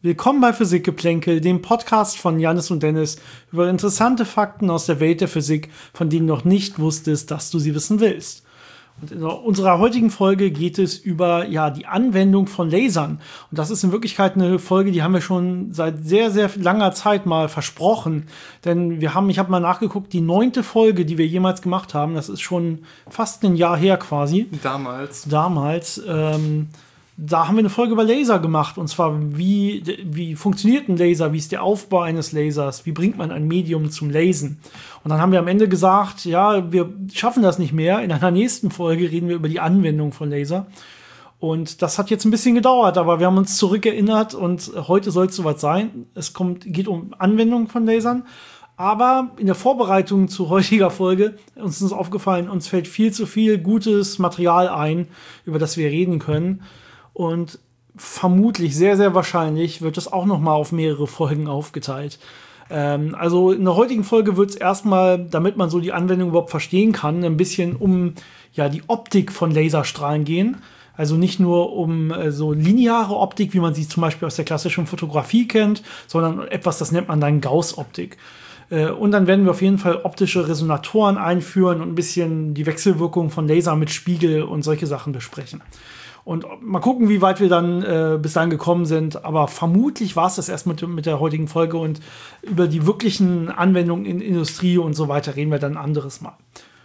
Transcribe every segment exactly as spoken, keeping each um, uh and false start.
Willkommen bei Physikgeplänkel, dem Podcast von Jannis und Dennis über interessante Fakten aus der Welt der Physik, von denen du noch nicht wusstest, dass du sie wissen willst. Und in unserer heutigen Folge geht es über ja die Anwendung von Lasern. Und das ist in Wirklichkeit eine Folge, die haben wir schon seit sehr, sehr langer Zeit mal versprochen. Denn wir haben, ich habe mal nachgeguckt, die neunte Folge, die wir jemals gemacht haben, das ist schon fast ein Jahr her quasi. Damals. Damals, ähm, Da haben wir eine Folge über Laser gemacht, und zwar wie, wie funktioniert ein Laser, wie ist der Aufbau eines Lasers, wie bringt man ein Medium zum Lasen. Und dann haben wir am Ende gesagt, ja, wir schaffen das nicht mehr. In einer nächsten Folge reden wir über die Anwendung von Laser. Und das hat jetzt ein bisschen gedauert, aber wir haben uns zurückerinnert und heute soll es soweit sein. Es kommt, geht um Anwendung von Lasern. Aber in der Vorbereitung zu heutiger Folge uns ist aufgefallen, uns fällt viel zu viel gutes Material ein, über das wir reden können. Und vermutlich, sehr, sehr wahrscheinlich, wird es auch noch mal auf mehrere Folgen aufgeteilt. Ähm, also in der heutigen Folge wird es erstmal, damit man so die Anwendung überhaupt verstehen kann, ein bisschen um ja die Optik von Laserstrahlen gehen. Also nicht nur um äh, so lineare Optik, wie man sie zum Beispiel aus der klassischen Fotografie kennt, sondern etwas, das nennt man dann Gauss-Optik. Äh, und dann werden wir auf jeden Fall optische Resonatoren einführen und ein bisschen die Wechselwirkung von Laser mit Spiegel und solche Sachen besprechen. Und mal gucken, wie weit wir dann äh, bis dahin gekommen sind. Aber vermutlich war es das erst mit, mit der heutigen Folge. Und über die wirklichen Anwendungen in Industrie und so weiter reden wir dann ein anderes Mal.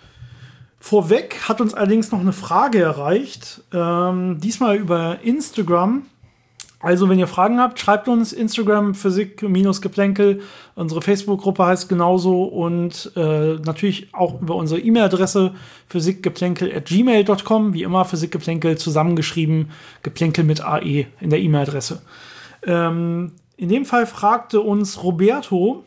Vorweg hat uns allerdings noch eine Frage erreicht. Ähm, diesmal über Instagram. Also, wenn ihr Fragen habt, schreibt uns Instagram Physik-Geplänkel. Unsere Facebook-Gruppe heißt genauso. Und äh, natürlich auch über unsere E-Mail-Adresse physikgeplänkel at gmail dot com. Wie immer Physikgeplänkel zusammengeschrieben. Geplänkel mit A E in der E-Mail-Adresse. Ähm, in dem Fall fragte uns Roberto,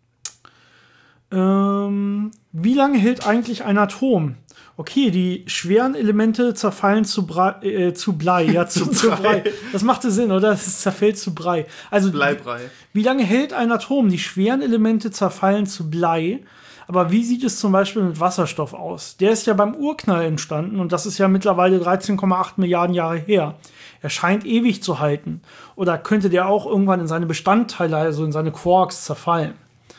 ähm, wie lange hält eigentlich ein Atom? Okay, die schweren Elemente zerfallen zu, Brei, äh, zu Blei. Ja, zu, zu Brei. Das machte Sinn, oder? Es zerfällt zu Brei. Also, Bleibrei. Wie lange hält ein Atom? Die schweren Elemente zerfallen zu Blei. Aber wie sieht es zum Beispiel mit Wasserstoff aus? Der ist ja beim Urknall entstanden und das ist ja mittlerweile dreizehn Komma acht Milliarden Jahre her. Er scheint ewig zu halten. Oder könnte der auch irgendwann in seine Bestandteile, also in seine Quarks, zerfallen?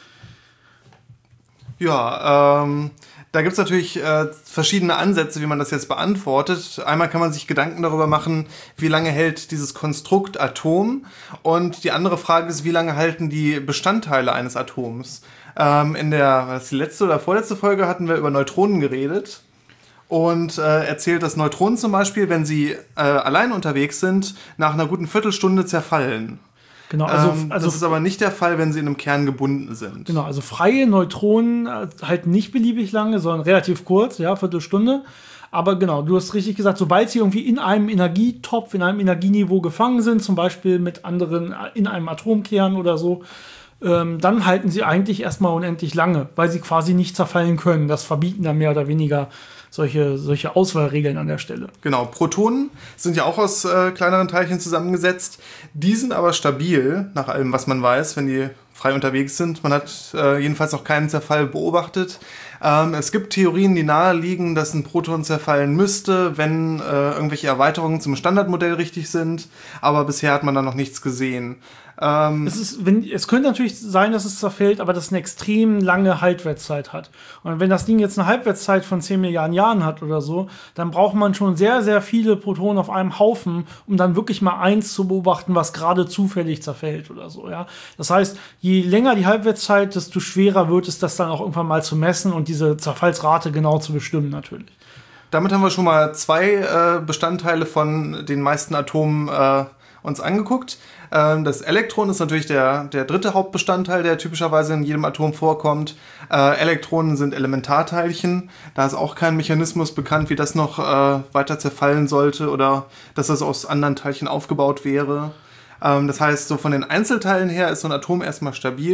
Ja, ähm... Da gibt es natürlich äh, verschiedene Ansätze, wie man das jetzt beantwortet. Einmal kann man sich Gedanken darüber machen, wie lange hält dieses Konstrukt Atom. Und die andere Frage ist, wie lange halten die Bestandteile eines Atoms. Ähm, in der was die letzte oder vorletzte Folge hatten wir über Neutronen geredet. Und äh, erzählt, dass Neutronen zum Beispiel, wenn sie äh, allein unterwegs sind, nach einer guten Viertelstunde zerfallen. Genau, also, ähm, also das ist aber nicht der Fall, wenn sie in einem Kern gebunden sind. Genau, also freie Neutronen halten nicht beliebig lange, sondern relativ kurz, ja, Viertelstunde. Aber genau, du hast richtig gesagt, sobald sie irgendwie in einem Energietopf, in einem Energieniveau gefangen sind, zum Beispiel mit anderen in einem Atomkern oder so, ähm, dann halten sie eigentlich erstmal unendlich lange, weil sie quasi nicht zerfallen können. Das verbieten dann mehr oder weniger solche, solche Auswahlregeln an der Stelle. Genau, Protonen sind ja auch aus äh, kleineren Teilchen zusammengesetzt. Die sind aber stabil, nach allem, was man weiß, wenn die frei unterwegs sind. Man hat äh, jedenfalls noch keinen Zerfall beobachtet. Ähm, es gibt Theorien, die naheliegen, dass ein Proton zerfallen müsste, wenn äh, irgendwelche Erweiterungen zum Standardmodell richtig sind. Aber bisher hat man da noch nichts gesehen. Ähm, es, ist, wenn, es könnte natürlich sein, dass es zerfällt, aber dass es eine extrem lange Halbwertszeit hat. Und wenn das Ding jetzt eine Halbwertszeit von zehn Milliarden Jahren hat oder so, dann braucht man schon sehr, sehr viele Protonen auf einem Haufen, um dann wirklich mal eins zu beobachten, was gerade zufällig zerfällt oder so. Ja? Das heißt, je länger die Halbwertszeit, desto schwerer wird es, das dann auch irgendwann mal zu messen und diese Zerfallsrate genau zu bestimmen natürlich. Damit haben wir schon mal zwei äh, Bestandteile von den meisten Atomen äh, uns angeguckt. Ähm, das Elektron ist natürlich der, der dritte Hauptbestandteil, der typischerweise in jedem Atom vorkommt. Äh, Elektronen sind Elementarteilchen. Da ist auch kein Mechanismus bekannt, wie das noch äh, weiter zerfallen sollte oder dass das aus anderen Teilchen aufgebaut wäre. Ähm, das heißt, so von den Einzelteilen her ist so ein Atom erstmal stabil.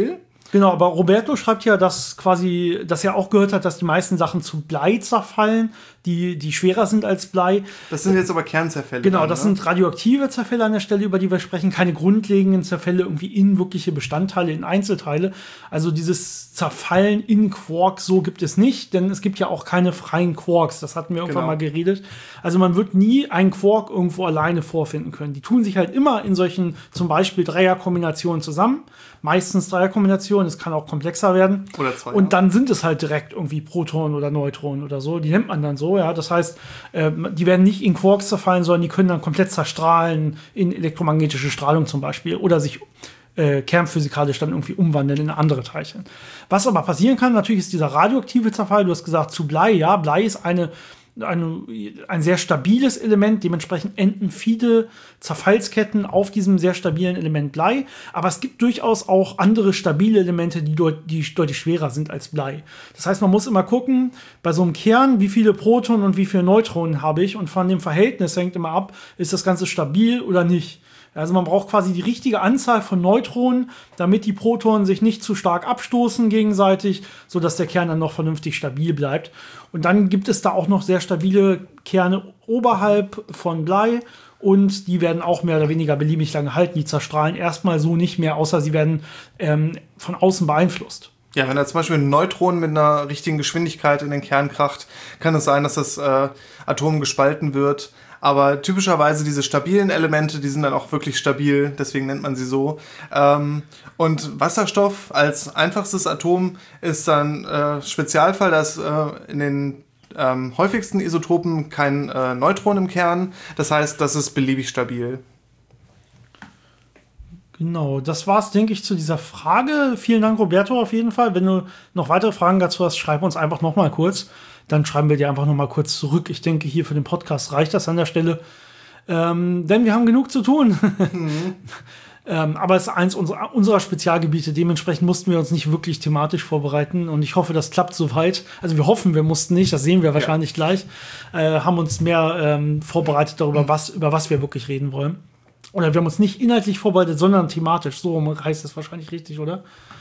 Genau, aber Roberto schreibt ja, dass quasi, dass er auch gehört hat, dass die meisten Sachen zu Blei zerfallen, die, die schwerer sind als Blei. Das sind jetzt aber Kernzerfälle. Genau, dann, das ne? sind radioaktive Zerfälle an der Stelle, über die wir sprechen, keine grundlegenden Zerfälle irgendwie in wirkliche Bestandteile, in Einzelteile. Also dieses Zerfallen in Quarks, so gibt es nicht, denn es gibt ja auch keine freien Quarks, das hatten wir irgendwann Genau. mal geredet. Also man wird nie einen Quark irgendwo alleine vorfinden können. Die tun sich halt immer in solchen zum Beispiel Dreierkombinationen zusammen, meistens Dreierkombinationen, es kann auch komplexer werden. Oder zwei. Und dann sind es halt direkt irgendwie Protonen oder Neutronen oder so, die nennt man dann so, ja. Das heißt, äh, die werden nicht in Quarks zerfallen, sondern die können dann komplett zerstrahlen in elektromagnetische Strahlung zum Beispiel oder sich äh, kernphysikalisch dann irgendwie umwandeln in andere Teilchen. Was aber passieren kann, natürlich ist dieser radioaktive Zerfall, du hast gesagt, zu Blei, ja, Blei ist eine Eine, ein sehr stabiles Element, dementsprechend enden viele Zerfallsketten auf diesem sehr stabilen Element Blei, aber es gibt durchaus auch andere stabile Elemente, die, deut die deutlich schwerer sind als Blei. Das heißt, man muss immer gucken, bei so einem Kern, wie viele Protonen und wie viele Neutronen habe ich, und von dem Verhältnis hängt immer ab, ist das Ganze stabil oder nicht. Also man braucht quasi die richtige Anzahl von Neutronen, damit die Protonen sich nicht zu stark abstoßen gegenseitig, sodass der Kern dann noch vernünftig stabil bleibt. Und dann gibt es da auch noch sehr stabile Kerne oberhalb von Blei und die werden auch mehr oder weniger beliebig lange halten. Die zerstrahlen erstmal so nicht mehr, außer sie werden ähm, von außen beeinflusst. Ja, wenn da zum Beispiel ein Neutron mit einer richtigen Geschwindigkeit in den Kern kracht, kann es sein, dass das äh, Atom gespalten wird. Aber typischerweise diese stabilen Elemente, die sind dann auch wirklich stabil, deswegen nennt man sie so. Ähm, und Wasserstoff als einfachstes Atom ist dann äh, Spezialfall, dass äh, in den ähm, häufigsten Isotopen kein äh, Neutron im Kern. Das heißt, das ist beliebig stabil. Genau, das war's, denke ich, zu dieser Frage. Vielen Dank, Roberto, auf jeden Fall. Wenn du noch weitere Fragen dazu hast, schreib uns einfach noch mal kurz. Dann schreiben wir dir einfach noch mal kurz zurück. Ich denke, hier für den Podcast reicht das an der Stelle. Ähm, denn wir haben genug zu tun. Mhm. ähm, aber es ist eins unserer, unserer Spezialgebiete. Dementsprechend mussten wir uns nicht wirklich thematisch vorbereiten. Und ich hoffe, das klappt soweit. Also wir hoffen, wir mussten nicht. Das sehen wir wahrscheinlich ja. gleich. Äh, haben uns mehr ähm, vorbereitet darüber, mhm. was, über was wir wirklich reden wollen. Oder wir haben uns nicht inhaltlich vorbereitet, sondern thematisch. So heißt es wahrscheinlich richtig, oder?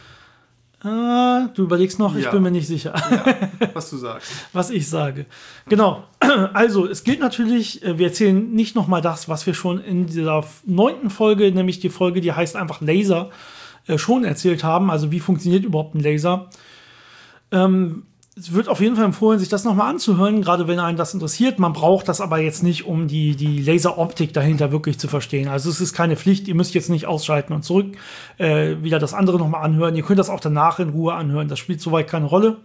Äh, du überlegst noch, ja. Ich bin mir nicht sicher. Ja, was du sagst. Was ich sage. Genau. Also, es gilt natürlich, wir erzählen nicht nochmal das, was wir schon in dieser neunten Folge, nämlich die Folge, die heißt einfach Laser, schon erzählt haben. Also, wie funktioniert überhaupt ein Laser? Ähm, Es wird auf jeden Fall empfohlen, sich das nochmal anzuhören, gerade wenn einen das interessiert. Man braucht das aber jetzt nicht, um die, die Laseroptik dahinter wirklich zu verstehen. Also es ist keine Pflicht, ihr müsst jetzt nicht ausschalten und zurück äh, wieder das andere nochmal anhören. Ihr könnt das auch danach in Ruhe anhören. Das spielt soweit keine Rolle.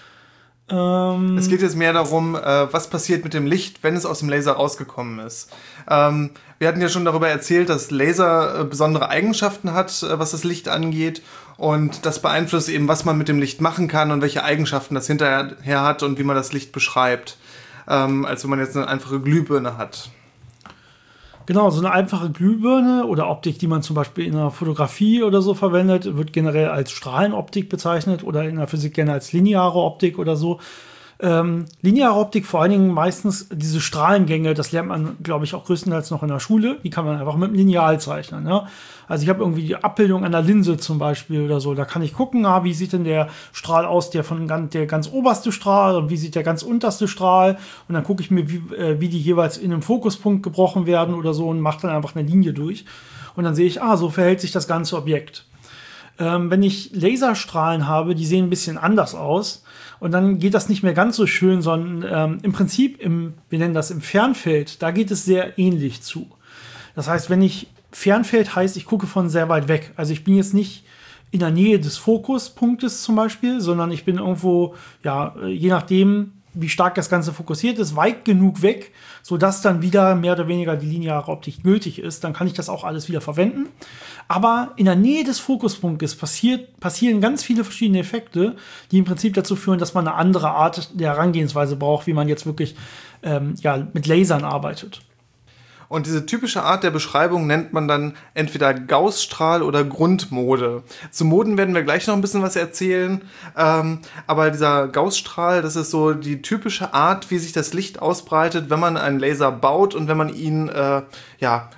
Ähm es geht jetzt mehr darum, äh, was passiert mit dem Licht, wenn es aus dem Laser rausgekommen ist. Ähm, wir hatten ja schon darüber erzählt, dass Laser äh, besondere Eigenschaften hat, äh, was das Licht angeht. Und das beeinflusst eben, was man mit dem Licht machen kann und welche Eigenschaften das hinterher hat und wie man das Licht beschreibt. Ähm, als wenn man jetzt eine einfache Glühbirne hat. Genau, so eine einfache Glühbirne oder Optik, die man zum Beispiel in der Fotografie oder so verwendet, wird generell als Strahlenoptik bezeichnet oder in der Physik gerne als lineare Optik oder so. Ähm, lineare Optik, vor allen Dingen meistens diese Strahlengänge, das lernt man, glaube ich, auch größtenteils noch in der Schule. Die kann man einfach mit dem Lineal zeichnen. Ja? Also ich habe irgendwie die Abbildung einer Linse zum Beispiel oder so. Da kann ich gucken, ah, wie sieht denn der Strahl aus, der von ganz, der ganz oberste Strahl und wie sieht der ganz unterste Strahl. Und dann gucke ich mir, wie, äh, wie die jeweils in einem Fokuspunkt gebrochen werden oder so und mache dann einfach eine Linie durch. Und dann sehe ich, ah, so verhält sich das ganze Objekt. Ähm, wenn ich Laserstrahlen habe, die sehen ein bisschen anders aus. Und dann geht das nicht mehr ganz so schön, sondern ähm, im Prinzip, im, wir nennen das im Fernfeld, da geht es sehr ähnlich zu. Das heißt, wenn ich Fernfeld heißt, ich gucke von sehr weit weg. Also ich bin jetzt nicht in der Nähe des Fokuspunktes zum Beispiel, sondern ich bin irgendwo, ja, je nachdem, wie stark das Ganze fokussiert ist, weit genug weg, sodass dann wieder mehr oder weniger die lineare Optik gültig ist. Dann kann ich das auch alles wieder verwenden. Aber in der Nähe des Fokuspunktes passiert, passieren ganz viele verschiedene Effekte, die im Prinzip dazu führen, dass man eine andere Art der Herangehensweise braucht, wie man jetzt wirklich ähm, ja, mit Lasern arbeitet. Und diese typische Art der Beschreibung nennt man dann entweder Gaußstrahl oder Grundmode. Zu Moden werden wir gleich noch ein bisschen was erzählen. Ähm, aber dieser Gaußstrahl, das ist so die typische Art, wie sich das Licht ausbreitet, wenn man einen Laser baut und wenn man ihn äh, ja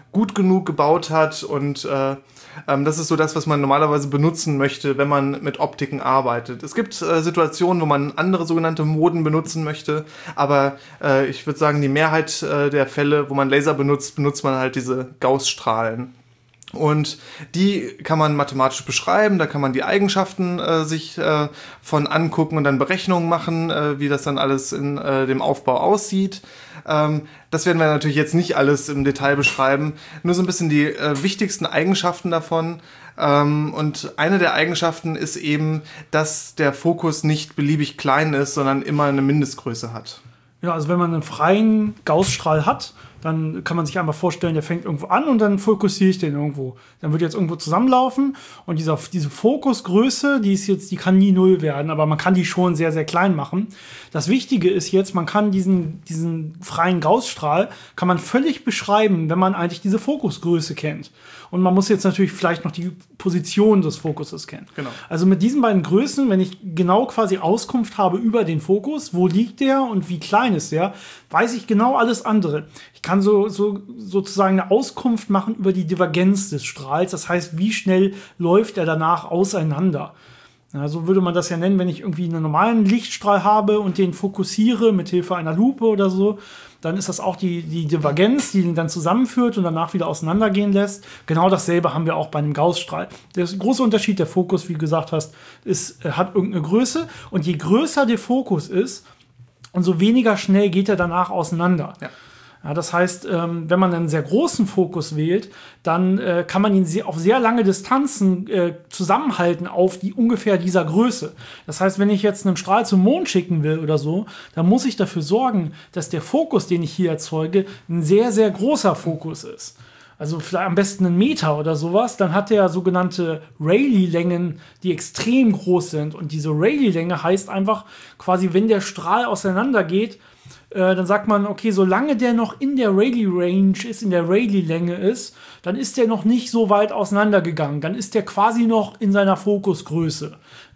gut genug gebaut hat und äh, ähm, das ist so das, was man normalerweise benutzen möchte, wenn man mit Optiken arbeitet. Es gibt äh, Situationen, wo man andere sogenannte Moden benutzen möchte, aber äh, ich würde sagen, die Mehrheit äh, der Fälle, wo man Laser benutzt, benutzt man halt diese Gaußstrahlen. Und die kann man mathematisch beschreiben, da kann man die Eigenschaften äh, sich äh, von angucken und dann Berechnungen machen, äh, wie das dann alles in äh, dem Aufbau aussieht. Ähm, das werden wir natürlich jetzt nicht alles im Detail beschreiben, nur so ein bisschen die äh, wichtigsten Eigenschaften davon. Ähm, und eine der Eigenschaften ist eben, dass der Fokus nicht beliebig klein ist, sondern immer eine Mindestgröße hat. Ja, also wenn man einen freien Gaußstrahl hat, dann kann man sich einmal vorstellen, der fängt irgendwo an und dann fokussiere ich den irgendwo. Dann wird jetzt irgendwo zusammenlaufen und dieser, diese Fokusgröße, die ist jetzt, die kann nie null werden, aber man kann die schon sehr, sehr klein machen. Das Wichtige ist jetzt, man kann diesen, diesen freien Gaußstrahl kann man völlig beschreiben, wenn man eigentlich diese Fokusgröße kennt. Und man muss jetzt natürlich vielleicht noch die Position des Fokuses kennen. Genau. Also mit diesen beiden Größen, wenn ich genau quasi Auskunft habe über den Fokus, wo liegt der und wie klein ist der, weiß ich genau alles andere. Ich kann so, so sozusagen eine Auskunft machen über die Divergenz des Strahls. Das heißt, wie schnell läuft er danach auseinander. Ja, so würde man das ja nennen, wenn ich irgendwie einen normalen Lichtstrahl habe und den fokussiere mit Hilfe einer Lupe oder so. Dann ist das auch die, die Divergenz, die ihn dann zusammenführt und danach wieder auseinandergehen lässt. Genau dasselbe haben wir auch bei einem Gaußstrahl. Der große Unterschied, der Fokus, wie du gesagt hast, ist, hat irgendeine Größe. Und je größer der Fokus ist, umso weniger schnell geht er danach auseinander. Ja. Ja, das heißt, ähm, wenn man einen sehr großen Fokus wählt, dann äh, kann man ihn sehr, auf sehr lange Distanzen äh, zusammenhalten auf die ungefähr dieser Größe. Das heißt, wenn ich jetzt einen Strahl zum Mond schicken will oder so, dann muss ich dafür sorgen, dass der Fokus, den ich hier erzeuge, ein sehr, sehr großer Fokus ist. Also vielleicht am besten einen Meter oder sowas, dann hat der sogenannte Rayleigh-Längen, die extrem groß sind. Und diese Rayleigh-Länge heißt einfach quasi, wenn der Strahl auseinandergeht, Äh, dann sagt man, okay, solange der noch in der Rayleigh-Range ist, in der Rayleigh-Länge ist, dann ist der noch nicht so weit auseinandergegangen. Dann ist der quasi noch in seiner Fokusgröße.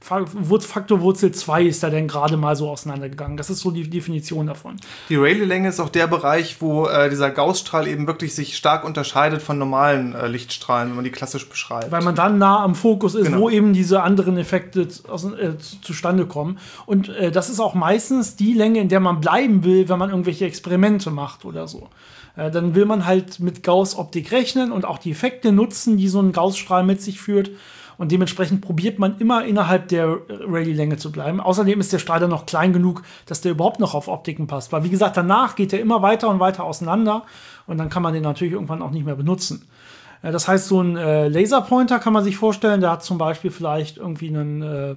Faktor Wurzel zwei ist da dann gerade mal so auseinandergegangen. Das ist so die Definition davon. Die Rayleigh-Länge ist auch der Bereich, wo äh, dieser Gaußstrahl eben wirklich sich stark unterscheidet von normalen äh, Lichtstrahlen, wenn man die klassisch beschreibt. Weil man dann nah am Fokus ist, genau, wo eben diese anderen Effekte aus, äh, zustande kommen. Und äh, das ist auch meistens die Länge, in der man bleiben will, wenn man irgendwelche Experimente macht oder so. Äh, dann will man halt mit Gauß-Optik rechnen und auch die Effekte nutzen, die so ein Gaußstrahl mit sich führt. Und dementsprechend probiert man immer innerhalb der Rayleigh-Länge zu bleiben. Außerdem ist der Strahl dann noch klein genug, dass der überhaupt noch auf Optiken passt. Weil, wie gesagt, danach geht er immer weiter und weiter auseinander. Und dann kann man den natürlich irgendwann auch nicht mehr benutzen. Äh, das heißt, so ein äh, Laserpointer kann man sich vorstellen, der hat zum Beispiel vielleicht irgendwie einen äh,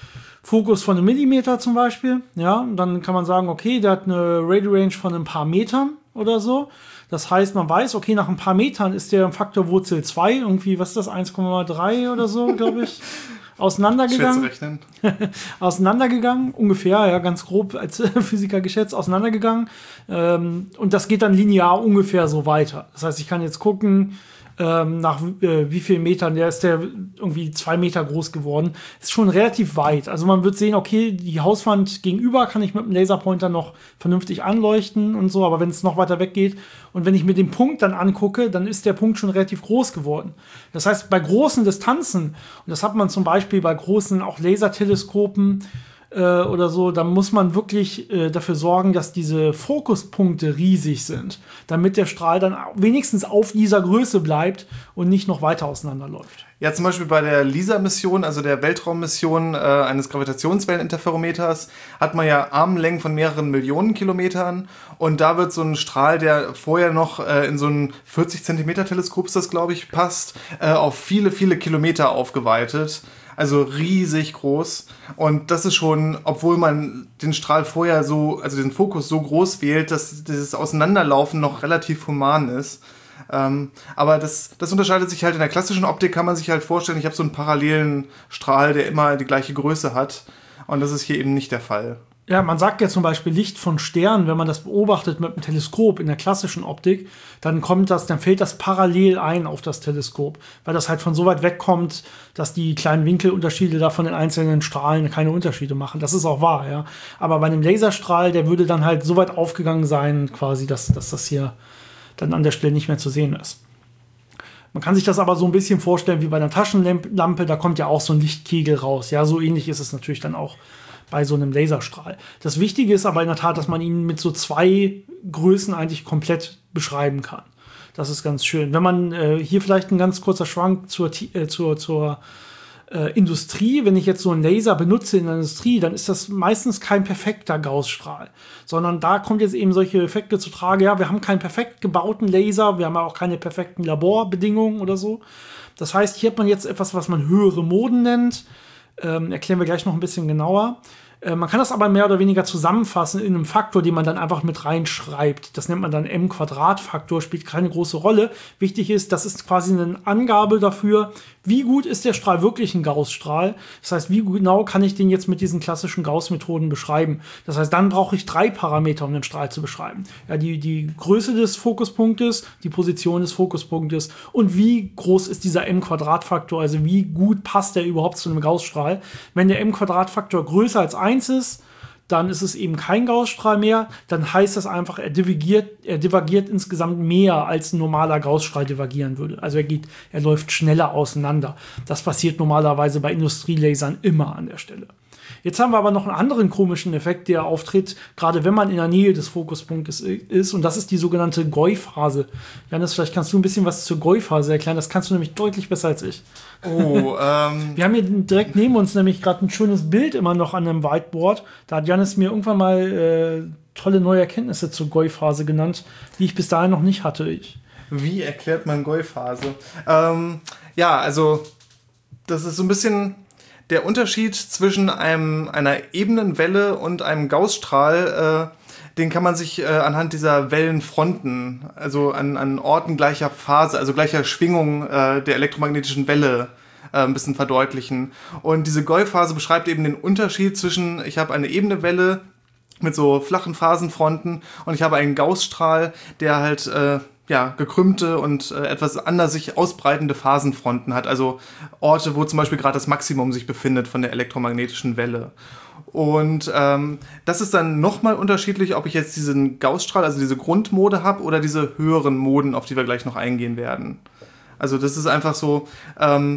Fokus von einem Millimeter zum Beispiel. Ja, und dann kann man sagen, okay, der hat eine Radio-Range von ein paar Metern oder so. Das heißt, man weiß, okay, nach ein paar Metern ist der Faktor Wurzel zwei, irgendwie, was ist das, eins Komma drei oder so, glaube ich, auseinandergegangen. Schwer zu rechnen. Auseinandergegangen, ungefähr, ja, ganz grob als Physiker geschätzt, auseinandergegangen. Ähm, und das geht dann linear ungefähr so weiter. Das heißt, ich kann jetzt gucken, ähm, nach äh, wie vielen Metern, der ist der irgendwie zwei Meter groß geworden. Ist schon relativ weit. Also man wird sehen, okay, die Hauswand gegenüber kann ich mit dem Laserpointer noch vernünftig anleuchten und so, aber wenn es noch weiter weg geht und wenn ich mir den Punkt dann angucke, dann ist der Punkt schon relativ groß geworden. Das heißt, bei großen Distanzen, und das hat man zum Beispiel bei großen auch Laserteleskopen oder so, dann muss man wirklich äh, dafür sorgen, dass diese Fokuspunkte riesig sind, damit der Strahl dann wenigstens auf dieser Größe bleibt und nicht noch weiter auseinanderläuft. Ja, zum Beispiel bei der LISA-Mission, also der Weltraummission äh, eines Gravitationswelleninterferometers, hat man ja Armlängen von mehreren Millionen Kilometern und da wird so ein Strahl, der vorher noch äh, in so ein vierzig Zentimeter Teleskop, das glaube ich, passt, äh, auf viele, viele Kilometer aufgeweitet. Also riesig groß. Und das ist schon, obwohl man den Strahl vorher so, also den Fokus so groß wählt, dass dieses Auseinanderlaufen noch relativ human ist. Ähm, aber das, das unterscheidet sich halt in der klassischen Optik, kann man sich halt vorstellen, ich habe so einen parallelen Strahl, der immer die gleiche Größe hat. Und das ist hier eben nicht der Fall. Ja, man sagt ja zum Beispiel Licht von Sternen, wenn man das beobachtet mit einem Teleskop in der klassischen Optik, dann kommt das, dann fällt das parallel ein auf das Teleskop, weil das halt von so weit weg kommt, dass die kleinen Winkelunterschiede da von den einzelnen Strahlen keine Unterschiede machen. Das ist auch wahr, ja. Aber bei einem Laserstrahl, der würde dann halt so weit aufgegangen sein, quasi, dass, dass das hier dann an der Stelle nicht mehr zu sehen ist. Man kann sich das aber so ein bisschen vorstellen wie bei einer Taschenlampe, da kommt ja auch so ein Lichtkegel raus. Ja, so ähnlich ist es natürlich dann auch bei so einem Laserstrahl. Das Wichtige ist aber in der Tat, dass man ihn mit so zwei Größen eigentlich komplett beschreiben kann. Das ist ganz schön. Wenn man äh, hier vielleicht ein ganz kurzer Schwank zur, äh, zur, zur äh, Industrie, wenn ich jetzt so einen Laser benutze in der Industrie, dann ist das meistens kein perfekter Gaußstrahl, sondern da kommt jetzt eben solche Effekte zu Trage. Ja, wir haben keinen perfekt gebauten Laser, wir haben auch keine perfekten Laborbedingungen oder so. Das heißt, hier hat man jetzt etwas, was man höhere Moden nennt. Ähm, erklären wir gleich noch ein bisschen genauer. Äh, man kann das aber mehr oder weniger zusammenfassen in einem Faktor, den man dann einfach mit reinschreibt. Das nennt man dann M-Quadrat-Faktor, spielt keine große Rolle. Wichtig ist, das ist quasi eine Angabe dafür, wie gut ist der Strahl wirklich ein Gaußstrahl. Das heißt, wie genau kann ich den jetzt mit diesen klassischen Gauß-Methoden beschreiben. Das heißt, dann brauche ich drei Parameter, um den Strahl zu beschreiben. Ja, die, die Größe des Fokuspunktes, die Position des Fokuspunktes und wie groß ist dieser M-Quadrat-Faktor, also wie gut passt der überhaupt zu einem Gaußstrahl. Wenn der M-Quadrat-Faktor größer als eins ist, dann ist es eben kein Gaußstrahl mehr. Dann heißt das einfach, er divergiert, er divergiert insgesamt mehr, als ein normaler Gaußstrahl divergieren würde. Also er geht, er läuft schneller auseinander. Das passiert normalerweise bei Industrielasern immer an der Stelle. Jetzt haben wir aber noch einen anderen komischen Effekt, der auftritt, gerade wenn man in der Nähe des Fokuspunktes ist, und das ist die sogenannte Goi-Phase. Janis, vielleicht kannst du ein bisschen was zur Goi-Phase erklären, das kannst du nämlich deutlich besser als ich. Oh, ähm. Wir haben hier direkt neben uns nämlich gerade ein schönes Bild immer noch an einem Whiteboard. Da hat Janis mir irgendwann mal äh, tolle neue Erkenntnisse zur Goi-Phase genannt, die ich bis dahin noch nicht hatte. Ich. Wie erklärt man Goi-Phase? Ähm, ja, also das ist so ein bisschen der Unterschied zwischen einem, einer Ebenenwelle und einem Gaußstrahl, äh, den kann man sich äh, anhand dieser Wellenfronten, also an, an Orten gleicher Phase, also gleicher Schwingung äh, der elektromagnetischen Welle äh, ein bisschen verdeutlichen. Und diese Goi-Phase beschreibt eben den Unterschied zwischen, ich habe eine ebene Welle mit so flachen Phasenfronten und ich habe einen Gaußstrahl, der halt äh, ja, gekrümmte und äh, etwas anders sich ausbreitende Phasenfronten hat, also Orte, wo zum Beispiel gerade das Maximum sich befindet von der elektromagnetischen Welle. Und ähm, das ist dann nochmal unterschiedlich, ob ich jetzt diesen Gaußstrahl, also diese Grundmode habe oder diese höheren Moden, auf die wir gleich noch eingehen werden. Also das ist einfach so, ähm,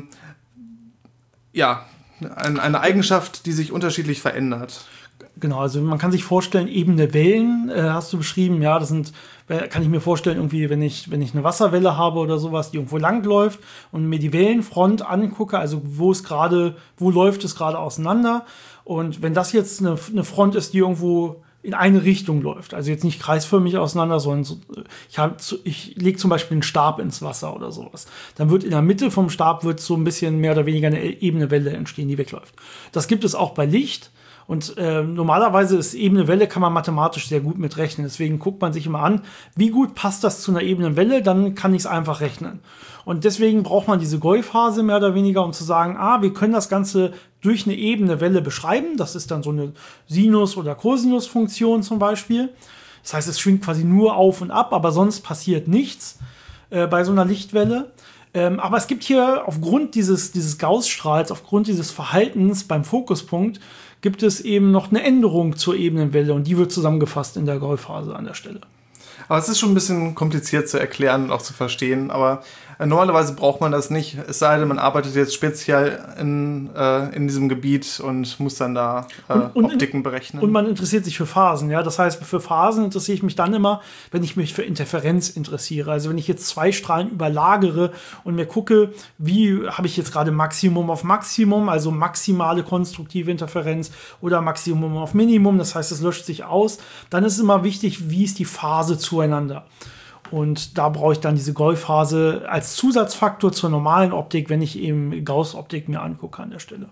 ja, ein, eine Eigenschaft, die sich unterschiedlich verändert. Genau, also man kann sich vorstellen, ebene Wellen äh, hast du beschrieben, ja, das sind, kann ich mir vorstellen, irgendwie, wenn ich, wenn ich eine Wasserwelle habe oder sowas, die irgendwo lang läuft und mir die Wellenfront angucke, also wo es gerade, wo läuft es gerade auseinander. Und wenn das jetzt eine, eine Front ist, die irgendwo in eine Richtung läuft, also jetzt nicht kreisförmig auseinander, sondern so, ich, hab, ich lege zum Beispiel einen Stab ins Wasser oder sowas, dann wird in der Mitte vom Stab wird so ein bisschen mehr oder weniger eine ebene Welle entstehen, die wegläuft. Das gibt es auch bei Licht. Und äh, normalerweise ist ebene Welle, kann man mathematisch sehr gut mitrechnen. Deswegen guckt man sich immer an, wie gut passt das zu einer ebenen Welle, dann kann ich es einfach rechnen. Und deswegen braucht man diese Goi-Phase mehr oder weniger, um zu sagen, ah, wir können das Ganze durch eine ebene Welle beschreiben. Das ist dann so eine Sinus- oder Cosinus-Funktion zum Beispiel. Das heißt, es schwingt quasi nur auf und ab, aber sonst passiert nichts äh, bei so einer Lichtwelle. Ähm, aber es gibt hier aufgrund dieses, dieses Gaußstrahls, aufgrund dieses Verhaltens beim Fokuspunkt, gibt es eben noch eine Änderung zur Ebenenwelle und die wird zusammengefasst in der Goi-Phase an der Stelle. Aber es ist schon ein bisschen kompliziert zu erklären und auch zu verstehen, aber äh, normalerweise braucht man das nicht, es sei denn, man arbeitet jetzt speziell in, äh, in diesem Gebiet und muss dann da äh, und, und Optiken berechnen. Und man interessiert sich für Phasen, ja, das heißt, für Phasen interessiere ich mich dann immer, wenn ich mich für Interferenz interessiere, also wenn ich jetzt zwei Strahlen überlagere und mir gucke, wie habe ich jetzt gerade Maximum auf Maximum, also maximale konstruktive Interferenz oder Maximum auf Minimum, das heißt, es löscht sich aus, dann ist es immer wichtig, wie ist die Phase zueinander. Und da brauche ich dann diese Goi-Phase als Zusatzfaktor zur normalen Optik, wenn ich eben Gauß-Optik mir angucke an der Stelle.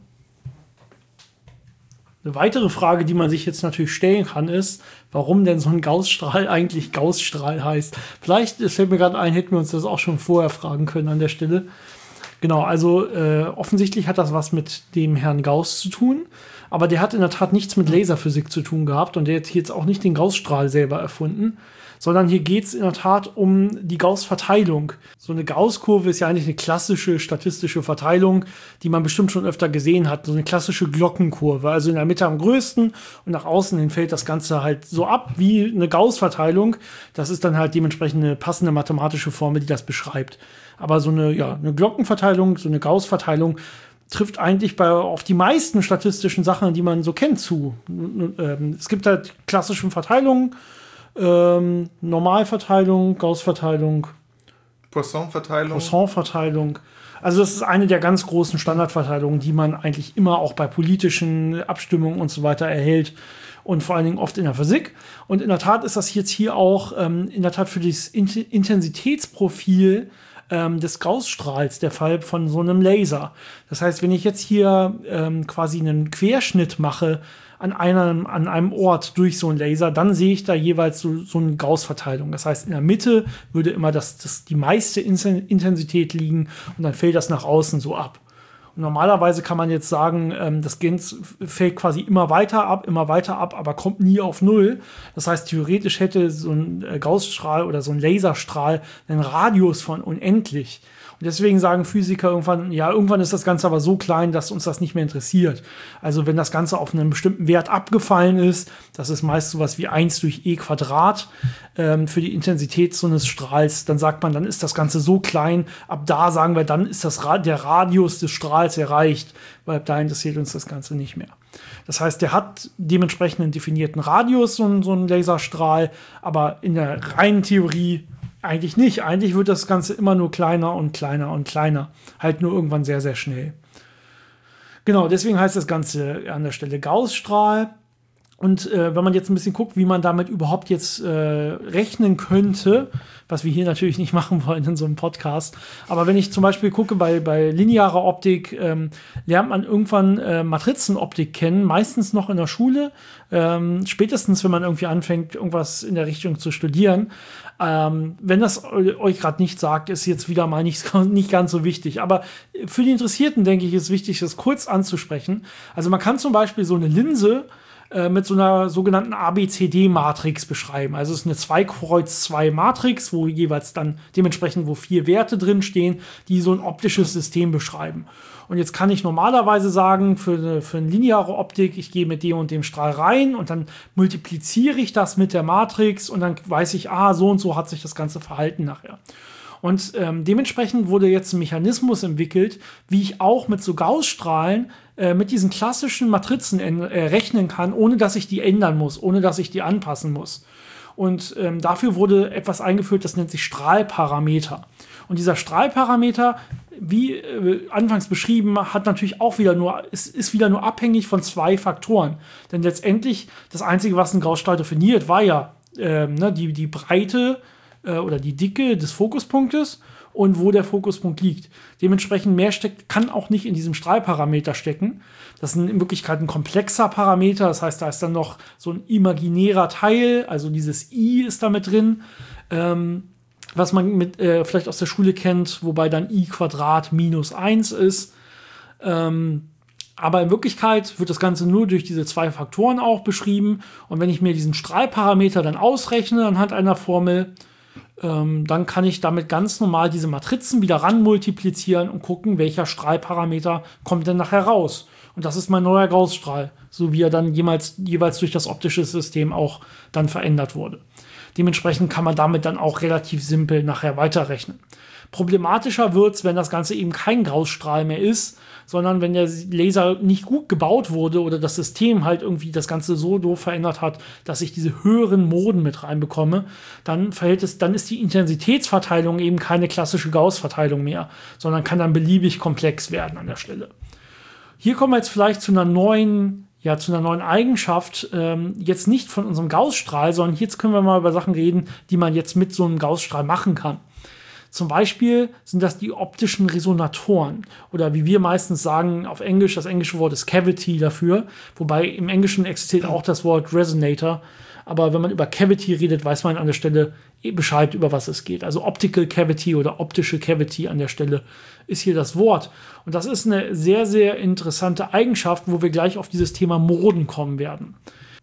Eine weitere Frage, die man sich jetzt natürlich stellen kann, ist, warum denn so ein Gaußstrahl eigentlich Gaußstrahl heißt. Vielleicht, es fällt mir gerade ein, hätten wir uns das auch schon vorher fragen können an der Stelle. Genau, also äh, offensichtlich hat das was mit dem Herrn Gauß zu tun, aber der hat in der Tat nichts mit Laserphysik zu tun gehabt und der hat jetzt auch nicht den Gaußstrahl selber erfunden, sondern hier geht es in der Tat um die Gauß-Verteilung. So eine Gauß-Kurve ist ja eigentlich eine klassische statistische Verteilung, die man bestimmt schon öfter gesehen hat. So eine klassische Glockenkurve, also in der Mitte am größten und nach außen hin fällt das Ganze halt so ab wie eine Gauß-Verteilung. Das ist dann halt dementsprechend eine passende mathematische Formel, die das beschreibt. Aber so eine, ja, eine Glockenverteilung, so eine Gauß-Verteilung trifft eigentlich bei, auf die meisten statistischen Sachen, die man so kennt, zu. Es gibt halt klassische Verteilungen, ähm, Normalverteilung, Gauß-Verteilung, Poisson-Verteilung. Poisson-Verteilung. Also das ist eine der ganz großen Standardverteilungen, die man eigentlich immer auch bei politischen Abstimmungen und so weiter erhält und vor allen Dingen oft in der Physik. Und in der Tat ist das jetzt hier auch ähm, in der Tat für das Intensitätsprofil ähm, des Gaußstrahls der Fall von so einem Laser. Das heißt, wenn ich jetzt hier ähm, quasi einen Querschnitt mache an einem, an einem Ort durch so einen Laser, dann sehe ich da jeweils so, so eine Gauß-Verteilung. Das heißt, in der Mitte würde immer das, das, die meiste Intensität liegen und dann fällt das nach außen so ab. Und normalerweise kann man jetzt sagen, ähm, das Gens fällt quasi immer weiter ab, immer weiter ab, aber kommt nie auf Null. Das heißt, theoretisch hätte so ein äh, Gaußstrahl oder so ein Laserstrahl einen Radius von unendlich. Und deswegen sagen Physiker irgendwann, ja, irgendwann ist das Ganze aber so klein, dass uns das nicht mehr interessiert. Also wenn das Ganze auf einen bestimmten Wert abgefallen ist, das ist meist sowas wie eins durch e Quadrat ähm, für die Intensität so eines Strahls, dann sagt man, dann ist das Ganze so klein, ab da sagen wir, dann ist das Ra- der Radius des Strahls erreicht, weil ab da interessiert uns das Ganze nicht mehr. Das heißt, der hat dementsprechend einen definierten Radius, so ein, so ein Laserstrahl, aber in der reinen Theorie eigentlich nicht. Eigentlich wird das Ganze immer nur kleiner und kleiner und kleiner. Halt nur irgendwann sehr, sehr schnell. Genau, deswegen heißt das Ganze an der Stelle Gaußstrahl. Und äh, wenn man jetzt ein bisschen guckt, wie man damit überhaupt jetzt äh, rechnen könnte, was wir hier natürlich nicht machen wollen in so einem Podcast, aber wenn ich zum Beispiel gucke, bei, bei linearer Optik ähm, lernt man irgendwann äh, Matrizenoptik kennen, meistens noch in der Schule, ähm, spätestens wenn man irgendwie anfängt, irgendwas in der Richtung zu studieren. Ähm, wenn das euch gerade nicht sagt, ist jetzt wieder mal nicht, nicht ganz so wichtig. Aber für die Interessierten, denke ich, ist wichtig, das kurz anzusprechen. Also man kann zum Beispiel so eine Linse äh, mit so einer sogenannten A B C D-Matrix beschreiben. Also es ist eine zwei Kreuz zwei Matrix, wo jeweils dann dementsprechend, wo vier Werte drinstehen, die so ein optisches System beschreiben. Und jetzt kann ich normalerweise sagen, für eine, für eine lineare Optik, ich gehe mit dem und dem Strahl rein und dann multipliziere ich das mit der Matrix und dann weiß ich, ah, so und so hat sich das ganze verhalten nachher. Und ähm, dementsprechend wurde jetzt ein Mechanismus entwickelt, wie ich auch mit so Gaußstrahlen äh, mit diesen klassischen Matrizen äh, rechnen kann, ohne dass ich die ändern muss, ohne dass ich die anpassen muss. Und ähm, dafür wurde etwas eingeführt, das nennt sich Strahlparameter. Und dieser Strahlparameter, wie äh, anfangs beschrieben, hat natürlich auch wieder nur, ist, ist wieder nur abhängig von zwei Faktoren. Denn letztendlich, das Einzige, was ein Gaußstrahl definiert, war ja äh, ne, die, die Breite äh, oder die Dicke des Fokuspunktes und wo der Fokuspunkt liegt. Dementsprechend mehr steckt, kann auch nicht in diesem Strahlparameter stecken. Das ist in Wirklichkeit ein komplexer Parameter, das heißt, da ist dann noch so ein imaginärer Teil, also dieses I ist da mit drin, ähm, was man mit, äh, vielleicht aus der Schule kennt, wobei dann i Quadrat minus eins ist. Ähm, aber in Wirklichkeit wird das Ganze nur durch diese zwei Faktoren auch beschrieben. Und wenn ich mir diesen Strahlparameter dann ausrechne anhand einer Formel, ähm, dann kann ich damit ganz normal diese Matrizen wieder ran multiplizieren und gucken, welcher Strahlparameter kommt denn nachher raus. Und das ist mein neuer Gaußstrahl, so wie er dann jemals, jeweils durch das optische System auch dann verändert wurde. Dementsprechend kann man damit dann auch relativ simpel nachher weiterrechnen. Problematischer wird es, wenn das Ganze eben kein Gaußstrahl mehr ist, sondern wenn der Laser nicht gut gebaut wurde oder das System halt irgendwie das Ganze so doof verändert hat, dass ich diese höheren Moden mit reinbekomme, dann verhält es, dann ist die Intensitätsverteilung eben keine klassische Gauß-Verteilung mehr, sondern kann dann beliebig komplex werden an der Stelle. Hier kommen wir jetzt vielleicht zu einer neuen Ja, zu einer neuen Eigenschaft, ähm, jetzt nicht von unserem Gaußstrahl, sondern jetzt können wir mal über Sachen reden, die man jetzt mit so einem Gaußstrahl machen kann. Zum Beispiel sind das die optischen Resonatoren oder wie wir meistens sagen auf Englisch, das englische Wort ist Cavity dafür, wobei im Englischen existiert auch das Wort Resonator, aber wenn man über Cavity redet, weiß man an der Stelle Bescheid, über was es geht. Also Optical Cavity oder optische Cavity an der Stelle ist hier das Wort. Und das ist eine sehr, sehr interessante Eigenschaft, wo wir gleich auf dieses Thema Moden kommen werden.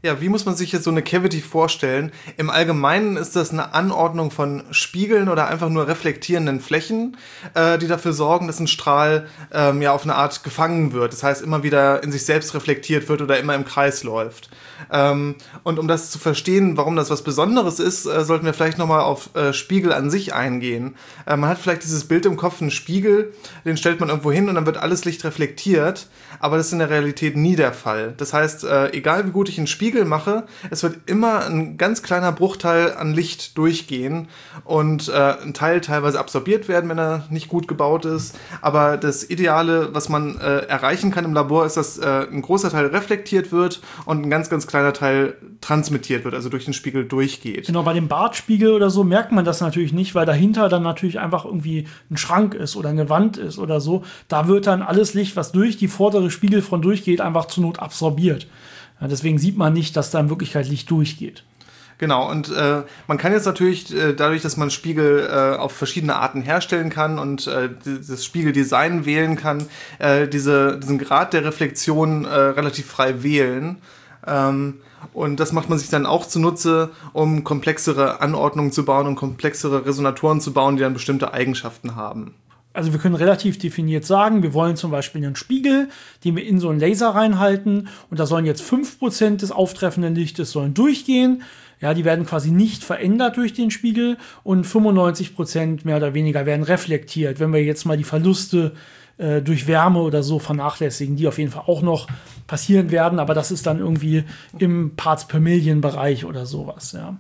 Ja, wie muss man sich jetzt so eine Cavity vorstellen? Im Allgemeinen ist das eine Anordnung von Spiegeln oder einfach nur reflektierenden Flächen, äh, die dafür sorgen, dass ein Strahl ähm, ja auf eine Art gefangen wird. Das heißt, immer wieder in sich selbst reflektiert wird oder immer im Kreis läuft. Ähm, und um das zu verstehen, warum das was Besonderes ist, äh, sollten wir vielleicht nochmal auf äh, Spiegel an sich eingehen. Äh, man hat vielleicht dieses Bild im Kopf, einen Spiegel, den stellt man irgendwo hin und dann wird alles Licht reflektiert, aber das ist in der Realität nie der Fall. Das heißt, äh, egal wie gut ich einen Spiegel mache, es wird immer ein ganz kleiner Bruchteil an Licht durchgehen und äh, ein Teil teilweise absorbiert werden, wenn er nicht gut gebaut ist. Aber das Ideale, was man äh, erreichen kann im Labor, ist, dass äh, ein großer Teil reflektiert wird und ein ganz, ganz kleiner Teil transmittiert wird, also durch den Spiegel durchgeht. Genau, bei dem Bartspiegel oder so merkt man das natürlich nicht, weil dahinter dann natürlich einfach irgendwie ein Schrank ist oder eine Wand ist oder so. Da wird dann alles Licht, was durch die vordere Spiegelfront durchgeht, einfach zur Not absorbiert. Ja, deswegen sieht man nicht, dass da in Wirklichkeit Licht durchgeht. Genau, und äh, man kann jetzt natürlich äh, dadurch, dass man Spiegel äh, auf verschiedene Arten herstellen kann und äh, das Spiegeldesign wählen kann, äh, diese, diesen Grad der Reflexion äh, relativ frei wählen. Ähm, und das macht man sich dann auch zunutze, um komplexere Anordnungen zu bauen und komplexere Resonatoren zu bauen, die dann bestimmte Eigenschaften haben. Also wir können relativ definiert sagen, wir wollen zum Beispiel einen Spiegel, den wir in so einen Laser reinhalten und da sollen jetzt fünf Prozent des auftreffenden Lichtes sollen durchgehen. Ja, die werden quasi nicht verändert durch den Spiegel und fünfundneunzig Prozent mehr oder weniger werden reflektiert, wenn wir jetzt mal die Verluste äh, durch Wärme oder so vernachlässigen, die auf jeden Fall auch noch passieren werden, aber das ist dann irgendwie im Parts-per-Million-Bereich oder sowas, ja.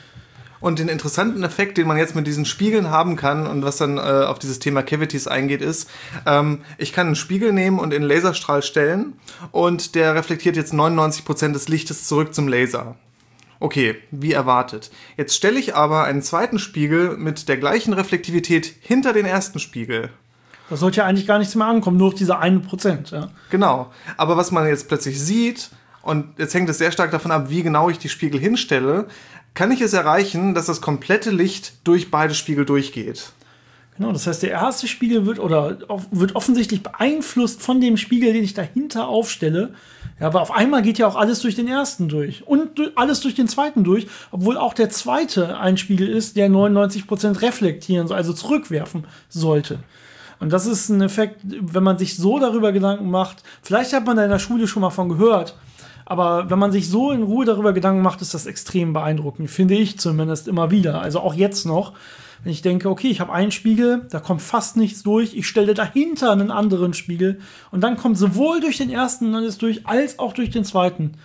Und den interessanten Effekt, den man jetzt mit diesen Spiegeln haben kann und was dann äh, auf dieses Thema Cavities eingeht, ist, ähm, ich kann einen Spiegel nehmen und in einen Laserstrahl stellen und der reflektiert jetzt neunundneunzig Prozent des Lichtes zurück zum Laser. Okay, wie erwartet. Jetzt stelle ich aber einen zweiten Spiegel mit der gleichen Reflektivität hinter den ersten Spiegel. Das sollte ja eigentlich gar nichts mehr ankommen, nur diese eine Prozent. Ja. Genau, aber was man jetzt plötzlich sieht, und jetzt hängt es sehr stark davon ab, wie genau ich die Spiegel hinstelle, kann ich es erreichen, dass das komplette Licht durch beide Spiegel durchgeht. Genau, das heißt, der erste Spiegel wird oder wird offensichtlich beeinflusst von dem Spiegel, den ich dahinter aufstelle. Ja, aber auf einmal geht ja auch alles durch den ersten durch und alles durch den zweiten durch, obwohl auch der zweite ein Spiegel ist, der neunundneunzig Prozent reflektieren, also zurückwerfen sollte. Und das ist ein Effekt, wenn man sich so darüber Gedanken macht. Vielleicht hat man da in der Schule schon mal von gehört. Aber wenn man sich so in Ruhe darüber Gedanken macht, ist das extrem beeindruckend, finde ich zumindest immer wieder. Also auch jetzt noch, wenn ich denke, okay, ich habe einen Spiegel, da kommt fast nichts durch, ich stelle dahinter einen anderen Spiegel und dann kommt sowohl durch den ersten alles durch, als auch durch den zweiten,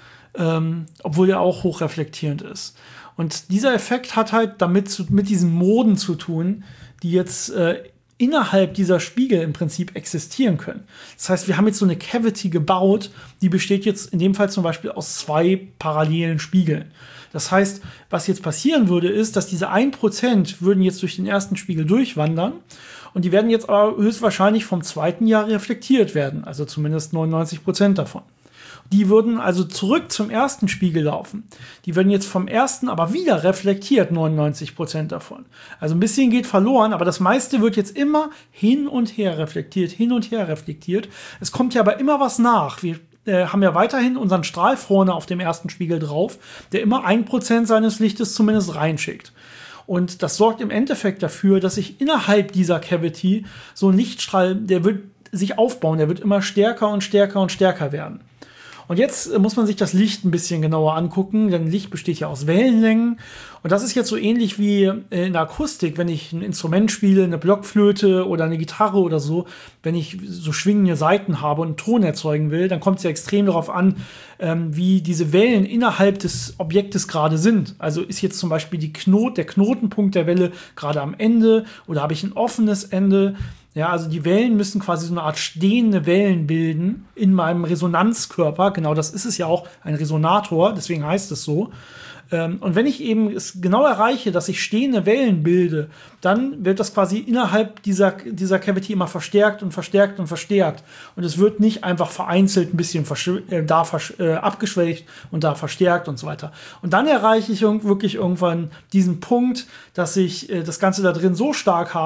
ähm, obwohl der auch hochreflektierend ist. Und dieser Effekt hat halt damit zu, mit diesen Moden zu tun, die jetzt äh, innerhalb dieser Spiegel im Prinzip existieren können. Das heißt, wir haben jetzt so eine Cavity gebaut, die besteht jetzt in dem Fall zum Beispiel aus zwei parallelen Spiegeln. Das heißt, was jetzt passieren würde, ist, dass diese ein Prozent würden jetzt durch den ersten Spiegel durchwandern und die werden jetzt aber höchstwahrscheinlich vom zweiten Jahr reflektiert werden, also zumindest neunundneunzig Prozent davon. Die würden also zurück zum ersten Spiegel laufen. Die werden jetzt vom ersten aber wieder reflektiert, neunundneunzig Prozent davon. Also ein bisschen geht verloren, aber das meiste wird jetzt immer hin und her reflektiert, hin und her reflektiert. Es kommt ja aber immer was nach. Wir äh, haben ja weiterhin unseren Strahl vorne auf dem ersten Spiegel drauf, der immer ein Prozent seines Lichtes zumindest reinschickt. Und das sorgt im Endeffekt dafür, dass sich innerhalb dieser Cavity so ein Lichtstrahl, der wird sich aufbauen, der wird immer stärker und stärker und stärker werden. Und jetzt muss man sich das Licht ein bisschen genauer angucken, denn Licht besteht ja aus Wellenlängen. Und das ist jetzt so ähnlich wie in der Akustik, wenn ich ein Instrument spiele, eine Blockflöte oder eine Gitarre oder so. Wenn ich so schwingende Saiten habe und einen Ton erzeugen will, dann kommt es ja extrem darauf an, ähm, wie diese Wellen innerhalb des Objektes gerade sind. Also ist jetzt zum Beispiel die Knot, der Knotenpunkt der Welle gerade am Ende oder habe ich ein offenes Ende? Ja, also die Wellen müssen quasi so eine Art stehende Wellen bilden in meinem Resonanzkörper. Genau, das ist es ja auch, ein Resonator, deswegen heißt es so. Und wenn ich eben es genau erreiche, dass ich stehende Wellen bilde, dann wird das quasi innerhalb dieser, dieser Cavity immer verstärkt und verstärkt und verstärkt. Und es wird nicht einfach vereinzelt ein bisschen äh, da äh, abgeschwächt und da verstärkt und so weiter. Und dann erreiche ich wirklich irgendwann diesen Punkt, dass ich äh, das Ganze da drin so stark habe,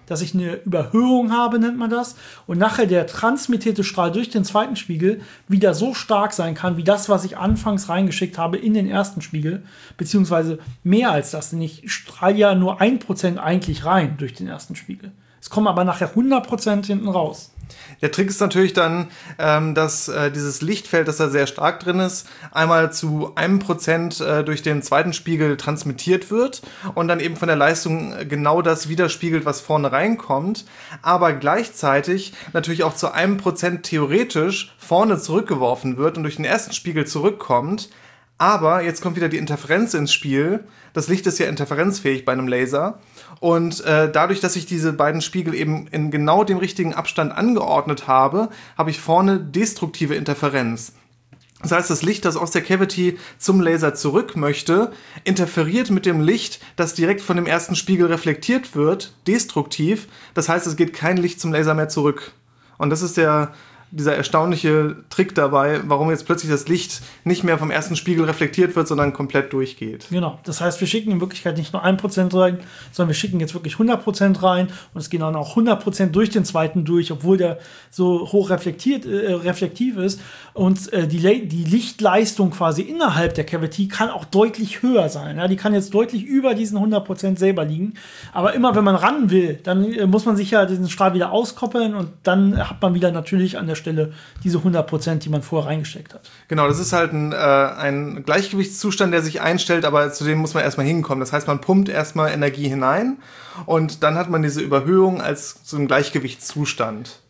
dass ich eine Überhöhung habe, nennt man das, und nachher der transmittierte Strahl durch den zweiten Spiegel wieder so stark sein kann, wie das, was ich anfangs reingeschickt habe in den ersten Spiegel, beziehungsweise mehr als das, denn ich strahle ja nur ein Prozent eigentlich rein durch den ersten Spiegel. Es kommen aber nachher hundert Prozent hinten raus. Der Trick ist natürlich dann, ähm, dass äh, dieses Lichtfeld, das da sehr stark drin ist, einmal zu einem Prozent äh, durch den zweiten Spiegel transmittiert wird und dann eben von der Leistung genau das widerspiegelt, was vorne reinkommt, aber gleichzeitig natürlich auch zu einem Prozent theoretisch vorne zurückgeworfen wird und durch den ersten Spiegel zurückkommt. Aber jetzt kommt wieder die Interferenz ins Spiel. Das Licht ist ja interferenzfähig bei einem Laser. Und äh, dadurch, dass ich diese beiden Spiegel eben in genau dem richtigen Abstand angeordnet habe, habe ich vorne destruktive Interferenz. Das heißt, das Licht, das aus der Cavity zum Laser zurück möchte, interferiert mit dem Licht, das direkt von dem ersten Spiegel reflektiert wird, destruktiv. Das heißt, es geht kein Licht zum Laser mehr zurück. Und das ist der... dieser erstaunliche Trick dabei, warum jetzt plötzlich das Licht nicht mehr vom ersten Spiegel reflektiert wird, sondern komplett durchgeht. Genau, das heißt, wir schicken in Wirklichkeit nicht nur ein Prozent rein, sondern wir schicken jetzt wirklich hundert Prozent rein und es gehen dann auch hundert Prozent durch den zweiten durch, obwohl der so hoch reflektiert, äh, reflektiv ist. Und äh, die, Le- die Lichtleistung quasi innerhalb der Cavity kann auch deutlich höher sein. Ja? Die kann jetzt deutlich über diesen hundert Prozent selber liegen. Aber immer, wenn man ran will, dann äh, muss man sich ja diesen Strahl wieder auskoppeln und dann hat man wieder natürlich an der Stelle diese hundert Prozent, die man vorher reingesteckt hat. Genau, das ist halt ein, äh, ein Gleichgewichtszustand, der sich einstellt, aber zu dem muss man erstmal hinkommen. Das heißt, man pumpt erstmal Energie hinein und dann hat man diese Überhöhung als so einen Gleichgewichtszustand.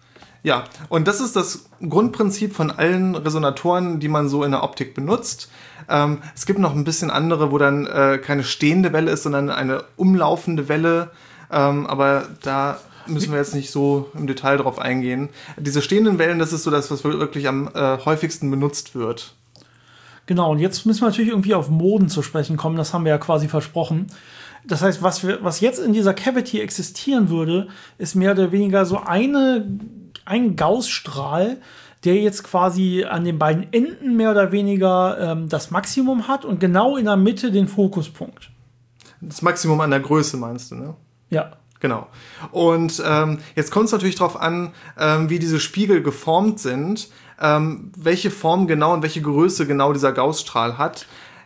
Ja, und das ist das Grundprinzip von allen Resonatoren, die man so in der Optik benutzt. Ähm, es gibt noch ein bisschen andere, wo dann äh, keine stehende Welle ist, sondern eine umlaufende Welle. Ähm, aber da müssen wir jetzt nicht so im Detail drauf eingehen. Diese stehenden Wellen, das ist so das, was wirklich am äh, häufigsten benutzt wird. Genau, und jetzt müssen wir natürlich irgendwie auf Moden zu sprechen kommen. Das haben wir ja quasi versprochen. Das heißt, was, wir, was jetzt in dieser Cavity existieren würde, ist mehr oder weniger so eine, ein Gaußstrahl, der jetzt quasi an den beiden Enden mehr oder weniger ähm, das Maximum hat und genau in der Mitte den Fokuspunkt. Das Maximum an der Größe meinst du, ne? Ja. Genau. Und ähm, jetzt kommt es natürlich darauf an, ähm, wie diese Spiegel geformt sind, ähm, welche Form genau und welche Größe genau dieser Gaußstrahl hat.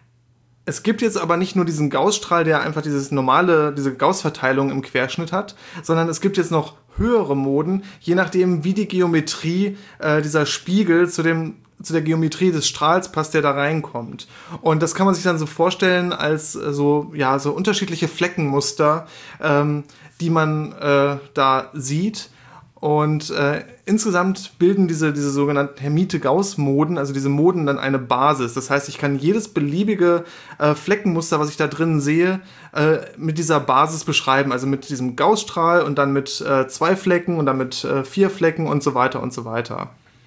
Es gibt jetzt aber nicht nur diesen Gaußstrahl, der einfach dieses normale, diese Gaußverteilung im Querschnitt hat, sondern es gibt jetzt noch höhere Moden, je nachdem, wie die Geometrie äh, dieser Spiegel zu dem zu der Geometrie des Strahls passt, der da reinkommt. Und das kann man sich dann so vorstellen als äh, so, ja, so unterschiedliche Fleckenmuster, ähm, die man äh, da sieht. Und äh, insgesamt bilden diese, diese sogenannten Hermite-Gauss-Moden, also diese Moden, dann eine Basis. Das heißt, ich kann jedes beliebige äh, Fleckenmuster, was ich da drin sehe, äh, mit dieser Basis beschreiben. Also mit diesem Gaußstrahl und dann mit äh, zwei Flecken und dann mit äh, vier Flecken und so weiter und so weiter.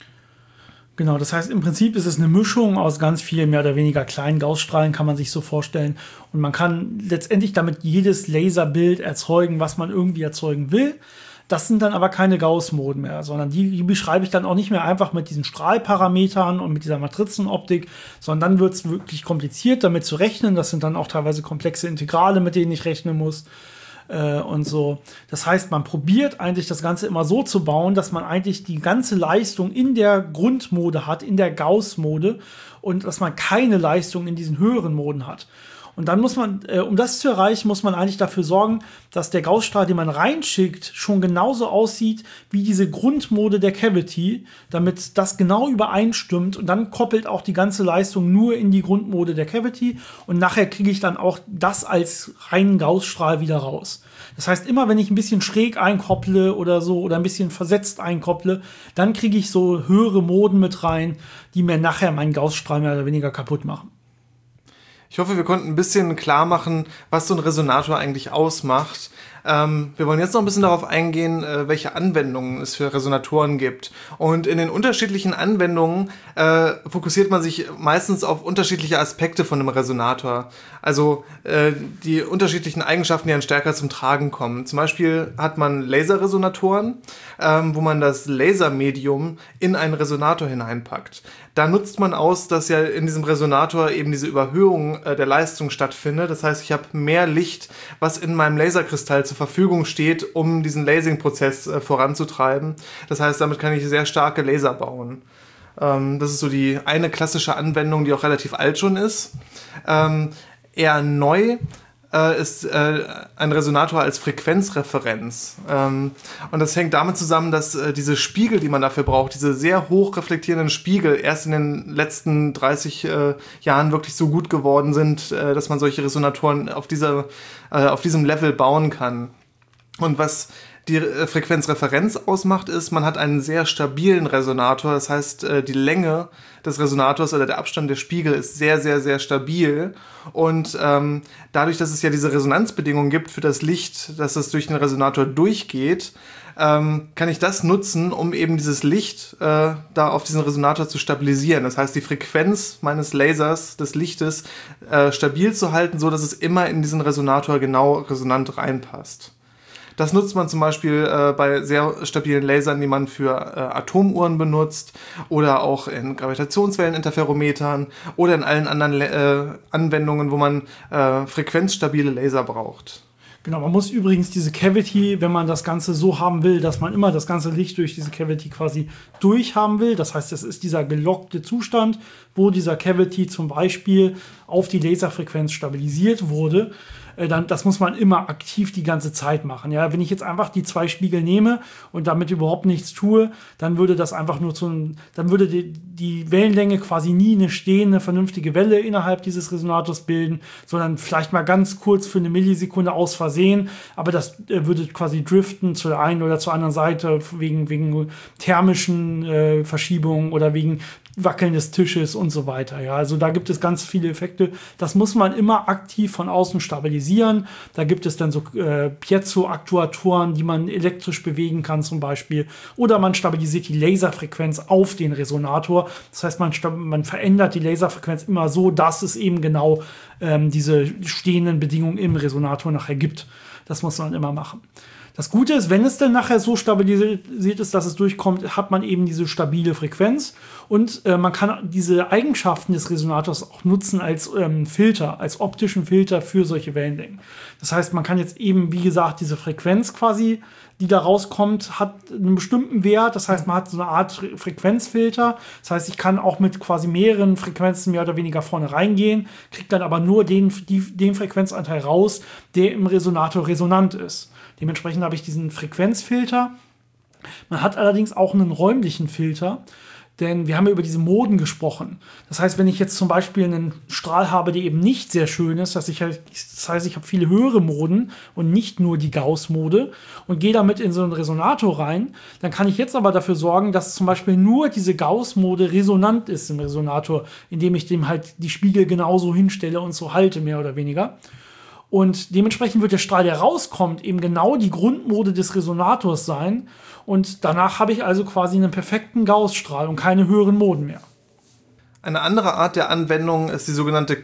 Genau, das heißt, im Prinzip ist es eine Mischung aus ganz vielen mehr oder weniger kleinen Gaußstrahlen, kann man sich so vorstellen. Und man kann letztendlich damit jedes Laserbild erzeugen, was man irgendwie erzeugen will. Das sind dann aber keine Gauss-Moden mehr, sondern die, die beschreibe ich dann auch nicht mehr einfach mit diesen Strahlparametern und mit dieser Matrizenoptik, sondern dann wird es wirklich kompliziert, damit zu rechnen. Das sind dann auch teilweise komplexe Integrale, mit denen ich rechnen muss. Und so. Das heißt, man probiert eigentlich das Ganze immer so zu bauen, dass man eigentlich die ganze Leistung in der Grundmode hat, in der Gauss-Mode und dass man keine Leistung in diesen höheren Moden hat. Und dann muss man, äh, um das zu erreichen, muss man eigentlich dafür sorgen, dass der Gaußstrahl, den man reinschickt, schon genauso aussieht wie diese Grundmode der Cavity, damit das genau übereinstimmt. Und dann koppelt auch die ganze Leistung nur in die Grundmode der Cavity. Und nachher kriege ich dann auch das als reinen Gaußstrahl wieder raus. Das heißt, immer wenn ich ein bisschen schräg einkopple oder so oder ein bisschen versetzt einkopple, dann kriege ich so höhere Moden mit rein, die mir nachher meinen Gaußstrahl mehr oder weniger kaputt machen. Ich hoffe, wir konnten ein bisschen klar machen, was so ein Resonator eigentlich ausmacht. Ähm, wir wollen jetzt noch ein bisschen darauf eingehen, äh, welche Anwendungen es für Resonatoren gibt. Und in den unterschiedlichen Anwendungen äh, fokussiert man sich meistens auf unterschiedliche Aspekte von einem Resonator. Also äh, die unterschiedlichen Eigenschaften, die dann stärker zum Tragen kommen. Zum Beispiel hat man Laserresonatoren, ähm, wo man das Lasermedium in einen Resonator hineinpackt. Da nutzt man aus, dass ja in diesem Resonator eben diese Überhöhung äh, der Leistung stattfindet. Das heißt, ich habe mehr Licht, was in meinem Laserkristall zur zur Verfügung steht, um diesen Lasing-Prozess äh, voranzutreiben. Das heißt, damit kann ich sehr starke Laser bauen. Ähm, das ist so die eine klassische Anwendung, die auch relativ alt schon ist. Ähm, eher neu äh, ist äh, ein Resonator als Frequenzreferenz. Ähm, und das hängt damit zusammen, dass äh, diese Spiegel, die man dafür braucht, diese sehr hoch reflektierenden Spiegel erst in den letzten dreißig äh, Jahren wirklich so gut geworden sind, äh, dass man solche Resonatoren auf, dieser, äh, auf diesem Level bauen kann. Und was die äh, Frequenzreferenz ausmacht, ist, man hat einen sehr stabilen Resonator. Das heißt, äh, die Länge des Resonators oder der Abstand der Spiegel ist sehr, sehr, sehr stabil. Und ähm, dadurch, dass es ja diese Resonanzbedingungen gibt für das Licht, dass es durch den Resonator durchgeht, ähm, kann ich das nutzen, um eben dieses Licht äh, da auf diesen Resonator zu stabilisieren. Das heißt, die Frequenz meines Lasers, des Lichtes, äh, stabil zu halten, so dass es immer in diesen Resonator genau resonant reinpasst. Das nutzt man zum Beispiel äh, bei sehr stabilen Lasern, die man für äh, Atomuhren benutzt oder auch in Gravitationswelleninterferometern oder in allen anderen äh, Anwendungen, wo man äh, frequenzstabile Laser braucht. Genau, man muss übrigens diese Cavity, wenn man das Ganze so haben will, dass man immer das ganze Licht durch diese Cavity quasi durchhaben will. Das heißt, das ist dieser gelockte Zustand, wo dieser Cavity zum Beispiel auf die Laserfrequenz stabilisiert wurde. Dann, das muss man immer aktiv die ganze Zeit machen. Ja, wenn ich jetzt einfach die zwei Spiegel nehme und damit überhaupt nichts tue, dann würde das einfach nur zu einem, dann würde die, die Wellenlänge quasi nie eine stehende, vernünftige Welle innerhalb dieses Resonators bilden, sondern vielleicht mal ganz kurz für eine Millisekunde aus Versehen, aber das äh, würde quasi driften zu der einen oder zur anderen Seite wegen, wegen thermischen äh, Verschiebungen oder wegen Wackeln des Tisches und so weiter. Ja, also da gibt es ganz viele Effekte. Das muss man immer aktiv von außen stabilisieren. Da gibt es dann so äh, Piezo-Aktuatoren, die man elektrisch bewegen kann zum Beispiel. Oder man stabilisiert die Laserfrequenz auf den Resonator. Das heißt, man, man verändert die Laserfrequenz immer so, dass es eben genau ähm, diese stehenden Bedingungen im Resonator nachher gibt. Das muss man immer machen. Das Gute ist, wenn es dann nachher so stabilisiert ist, dass es durchkommt, hat man eben diese stabile Frequenz und äh, man kann diese Eigenschaften des Resonators auch nutzen als ähm, Filter, als optischen Filter für solche Wellenlängen. Das heißt, man kann jetzt eben, wie gesagt, diese Frequenz quasi, die da rauskommt, hat einen bestimmten Wert. Das heißt, man hat so eine Art Frequenzfilter. Das heißt, ich kann auch mit quasi mehreren Frequenzen mehr oder weniger vorne reingehen, kriege dann aber nur den, die, den Frequenzanteil raus, der im Resonator resonant ist. Dementsprechend habe ich diesen Frequenzfilter. Man hat allerdings auch einen räumlichen Filter, denn wir haben ja über diese Moden gesprochen. Das heißt, wenn ich jetzt zum Beispiel einen Strahl habe, der eben nicht sehr schön ist, dass ich halt, das heißt, ich habe viele höhere Moden und nicht nur die Gauss-Mode und gehe damit in so einen Resonator rein, dann kann ich jetzt aber dafür sorgen, dass zum Beispiel nur diese Gauss-Mode resonant ist im Resonator, indem ich dem halt die Spiegel genauso hinstelle und so halte, mehr oder weniger. Und dementsprechend wird der Strahl, der rauskommt, eben genau die Grundmode des Resonators sein. Und danach habe ich also quasi einen perfekten Gaußstrahl und keine höheren Moden mehr. Eine andere Art der Anwendung ist die sogenannte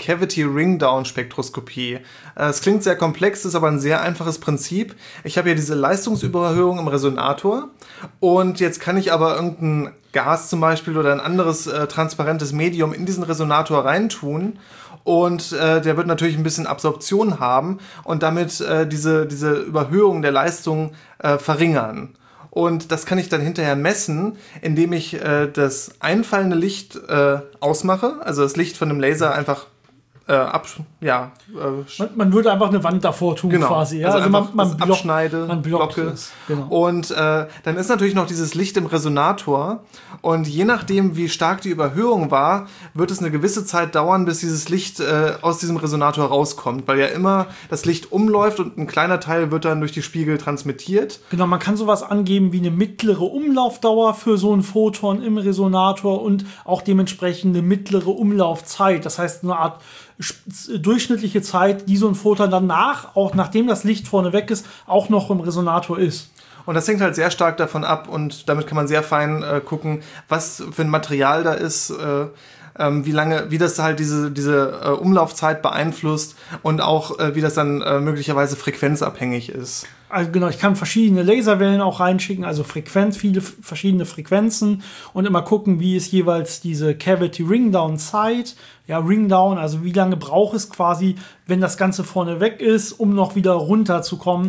Cavity-Ring-Down-Spektroskopie. Es klingt sehr komplex, ist aber ein sehr einfaches Prinzip. Ich habe hier diese Leistungsüberhöhung im Resonator und jetzt kann ich aber irgendein Gas zum Beispiel oder ein anderes äh, transparentes Medium in diesen Resonator reintun. Und äh, der wird natürlich ein bisschen Absorption haben und damit äh, diese, diese Überhöhung der Leistung äh, verringern. Und das kann ich dann hinterher messen, indem ich äh, das einfallende Licht äh, ausmache, also das Licht von dem Laser einfach äh, ab, ja. Äh, man, man würde einfach eine Wand davor tun, genau. quasi. Ja? Also, also man, man block, abschneide, man blockt blocke. es. Genau. Und äh, dann ist natürlich noch dieses Licht im Resonator. Und je nachdem, wie stark die Überhöhung war, wird es eine gewisse Zeit dauern, bis dieses Licht äh, aus diesem Resonator rauskommt. Weil ja immer das Licht umläuft und ein kleiner Teil wird dann durch die Spiegel transmittiert. Genau, man kann sowas angeben wie eine mittlere Umlaufdauer für so ein Photon im Resonator und auch dementsprechend eine mittlere Umlaufzeit. Das heißt, eine Art durchschnittliche Zeit, die so ein Photon danach, auch nachdem das Licht vorne weg ist, auch noch im Resonator ist. Und das hängt halt sehr stark davon ab und damit kann man sehr fein äh, gucken, was für ein Material da ist, äh, ähm, wie lange, wie das halt diese, diese äh, Umlaufzeit beeinflusst und auch äh, wie das dann äh, möglicherweise frequenzabhängig ist. Also genau, ich kann verschiedene Laserwellen auch reinschicken, also Frequenz, viele verschiedene Frequenzen und immer gucken, wie ist jeweils diese Cavity Ringdown Zeit. Ja, Ringdown, also wie lange braucht es quasi, wenn das Ganze vorne weg ist, um noch wieder runterzukommen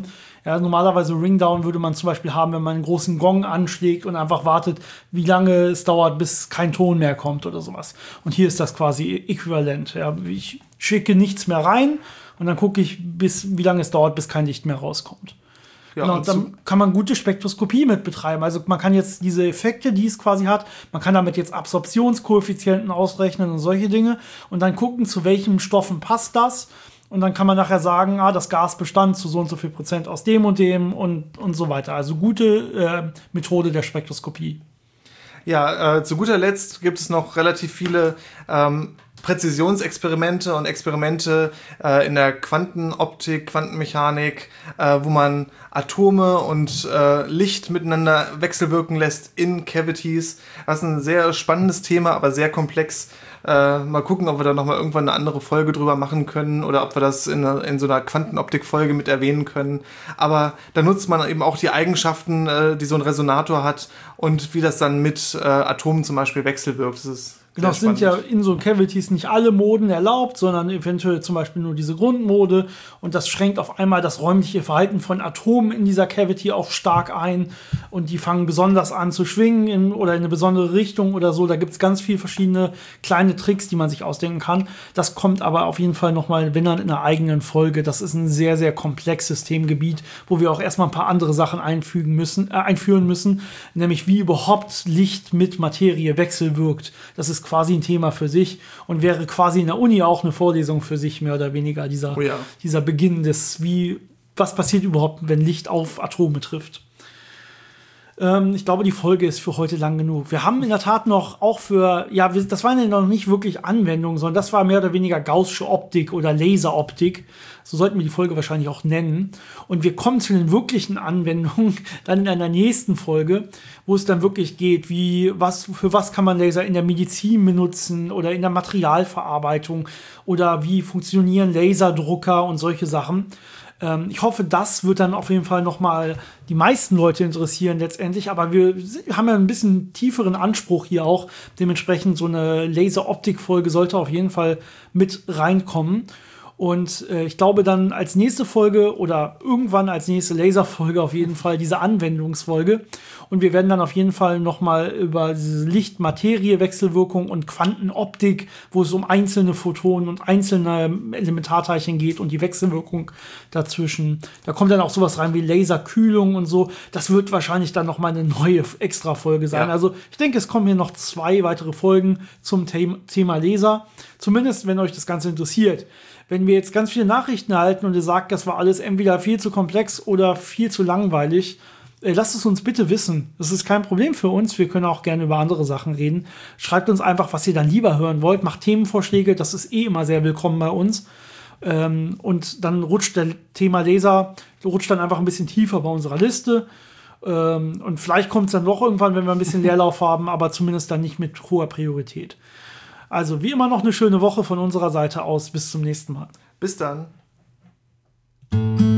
Ja, normalerweise Ringdown würde man zum Beispiel haben, wenn man einen großen Gong anschlägt und einfach wartet, wie lange es dauert, bis kein Ton mehr kommt oder sowas. Und hier ist das quasi äquivalent. Ja, ich schicke nichts mehr rein und dann gucke ich, bis, wie lange es dauert, bis kein Licht mehr rauskommt. Ja, genau, und dann kann man gute Spektroskopie mit betreiben. Also man kann jetzt diese Effekte, die es quasi hat, man kann damit jetzt Absorptionskoeffizienten ausrechnen und solche Dinge und dann gucken, zu welchen Stoffen passt das. Und dann kann man nachher sagen, ah, das Gas bestand zu so und so viel Prozent aus dem und dem und, und so weiter. Also gute äh, Methode der Spektroskopie. Ja, äh, zu guter Letzt gibt es noch relativ viele ähm, Präzisionsexperimente und Experimente äh, in der Quantenoptik, Quantenmechanik, äh, wo man Atome und äh, Licht miteinander wechselwirken lässt in Cavities. Das ist ein sehr spannendes Thema, aber sehr komplex. Äh, mal gucken, ob wir da nochmal irgendwann eine andere Folge drüber machen können oder ob wir das in, in so einer Quantenoptik-Folge mit erwähnen können. Aber da nutzt man eben auch die Eigenschaften, äh, die so ein Resonator hat und wie das dann mit äh, Atomen zum Beispiel wechselwirkt. Das ist Genau, es sind ja in so Cavities nicht alle Moden erlaubt, sondern eventuell zum Beispiel nur diese Grundmode. Und das schränkt auf einmal das räumliche Verhalten von Atomen in dieser Cavity auch stark ein. Und die fangen besonders an zu schwingen in, oder in eine besondere Richtung oder so. Da gibt es ganz viele verschiedene kleine Tricks, die man sich ausdenken kann. Das kommt aber auf jeden Fall nochmal, wenn dann in einer eigenen Folge. Das ist ein sehr, sehr komplexes Themengebiet, wo wir auch erstmal ein paar andere Sachen einfügen müssen, äh, einführen müssen. Nämlich wie überhaupt Licht mit Materie wechselwirkt. Das ist quasi ein Thema für sich und wäre quasi in der Uni auch eine Vorlesung für sich, mehr oder weniger, dieser, oh ja. dieser Beginn des, wie, was passiert überhaupt, wenn Licht auf Atome trifft. Ähm, ich glaube, die Folge ist für heute lang genug. Wir haben in der Tat noch auch für, ja, wir, das waren ja noch nicht wirklich Anwendungen, sondern das war mehr oder weniger gaußsche Optik oder Laseroptik. So sollten wir die Folge wahrscheinlich auch nennen. Und wir kommen zu den wirklichen Anwendungen dann in einer nächsten Folge, wo es dann wirklich geht, wie, was, für was kann man Laser in der Medizin benutzen oder in der Materialverarbeitung oder wie funktionieren Laserdrucker und solche Sachen. Ähm, ich hoffe, das wird dann auf jeden Fall noch mal die meisten Leute interessieren letztendlich, aber wir haben ja ein bisschen tieferen Anspruch hier auch. Dementsprechend so eine Laseroptik-Folge sollte auf jeden Fall mit reinkommen. Und äh, ich glaube dann als nächste Folge oder irgendwann als nächste Laserfolge auf jeden Fall diese Anwendungsfolge. Und wir werden dann auf jeden Fall nochmal über diese Licht-Materie-Wechselwirkung und Quantenoptik, wo es um einzelne Photonen und einzelne Elementarteilchen geht und die Wechselwirkung dazwischen. Da kommt dann auch sowas rein wie Laserkühlung und so. Das wird wahrscheinlich dann nochmal eine neue Extra-Folge sein. Ja. Also ich denke, es kommen hier noch zwei weitere Folgen zum The- Thema Laser. Zumindest, wenn euch das Ganze interessiert. Wenn wir jetzt ganz viele Nachrichten erhalten und ihr sagt, das war alles entweder viel zu komplex oder viel zu langweilig, äh, lasst es uns bitte wissen. Das ist kein Problem für uns. Wir können auch gerne über andere Sachen reden. Schreibt uns einfach, was ihr dann lieber hören wollt. Macht Themenvorschläge. Das ist eh immer sehr willkommen bei uns. Ähm, und dann rutscht der Thema Laser, rutscht dann einfach ein bisschen tiefer bei unserer Liste. Ähm, und vielleicht kommt es dann doch irgendwann, wenn wir ein bisschen Leerlauf haben, aber zumindest dann nicht mit hoher Priorität. Also wie immer noch eine schöne Woche von unserer Seite aus. Bis zum nächsten Mal. Bis dann.